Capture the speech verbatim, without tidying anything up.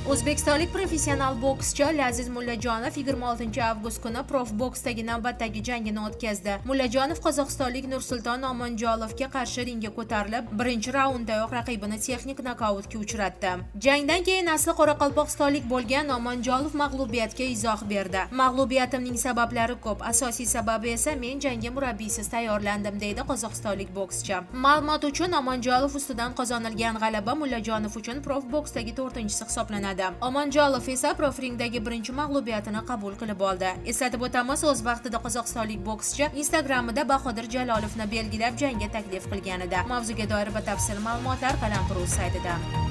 O'zbekistonlik professional bokschi Laziz Mullajonov yigirma oltinchi avgust kuni Prof Boksdagi navbatdagi jangini o'tkazdi. Mullajonov qozog'istonlik Nursulton Omonjolovga qarshi ringga ko'tarilib, birinchi raunddayoq raqibini texnik nokautga uchratdi. Jangdan keyin asli qoraqalpoqistonlik bo'lgan Omonjolov mag'lubiyatga izoh berdi. Mag'lubiyatimning sabablari ko'p, asosiy sababi esa men jangga murabbiysiz tayyorlandim, deydi qozog'istonlik bokschi. Ma'lumot uchun, Omonjolov ustidan qozonilgan g'alaba Mullajonov uchun Prof Boksdagi to'rtinchisi hisoblanadi. Omonjolov esa Prof ringdagi birinchi mag'lubiyatini qabul qilib oldi. Eslatib o'tamiz, o'z vaqtida qozog'istonlik bokschi Instagramida Bahodir Jalolovni belgilab jangga taklif qilgan edi. Mavzuga doir batafsil ma'lumotlar Qalam.Prus saytida.